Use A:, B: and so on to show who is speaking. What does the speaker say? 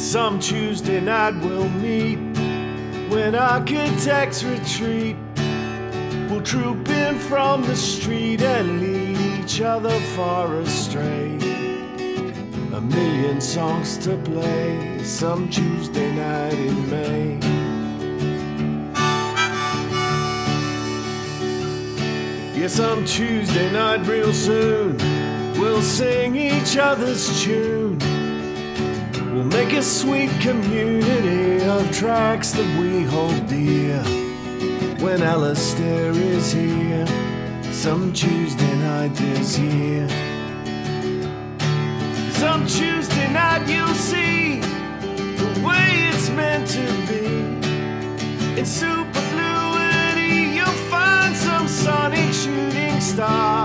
A: Some Tuesday night we'll meet when architects retreat. We'll troop in from the street and lead each other far astray. A million songs to play some Tuesday night in May. Yeah, some Tuesday night real soon we'll sing each other's tune. We'll make a sweet community of tracks that we hold dear. When Alistair is here, some Tuesday night this year. Some Tuesday night you'll see the way it's meant to be. In superfluity you'll find some sonic shooting star.